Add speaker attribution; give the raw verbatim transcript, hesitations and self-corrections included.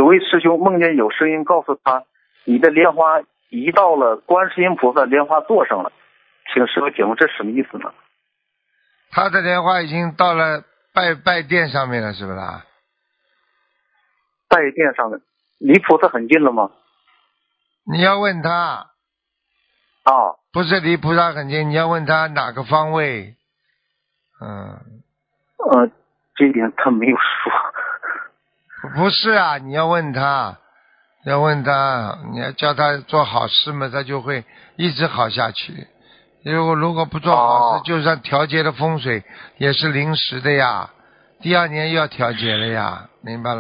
Speaker 1: 有位师兄梦见有声音告诉他，你的莲花移到了观世音菩萨莲花座上了，请师父解释这什么意思呢？
Speaker 2: 他的莲花已经到了拜拜殿上面了，是不是啊？
Speaker 1: 拜殿上的，离菩萨很近了吗？
Speaker 2: 你要问他
Speaker 1: 啊，
Speaker 2: 不是离菩萨很近，你要问他哪个方位。嗯，
Speaker 1: 呃，这一点他没有说。
Speaker 2: 不是啊，你要问他，要问他，你要叫他做好事嘛，他就会一直好下去。如果如果不做好事，
Speaker 1: 哦、
Speaker 2: 就算调节的风水也是临时的呀，第二年又要调节了呀，明白了。